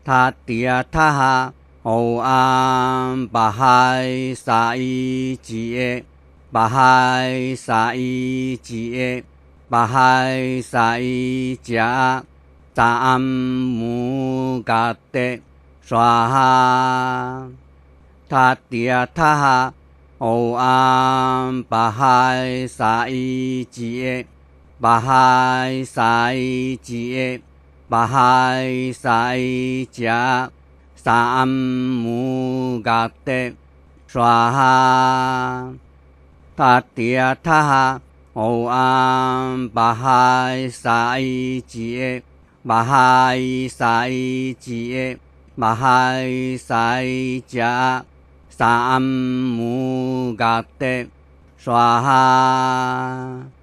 他迪亚他哈欧安巴海沙伊吉耶巴海沙伊吉耶巴海沙伊加扎安姆嘎德刷哈他迪亚他哈欧安巴海沙伊吉耶巴海沙伊吉耶巴海沙伊加萨安姆嘎德刷哈他迪亚他哈欧安巴海沙伊吉耶巴海沙伊吉耶巴海沙伊加萨安姆嘎德刷哈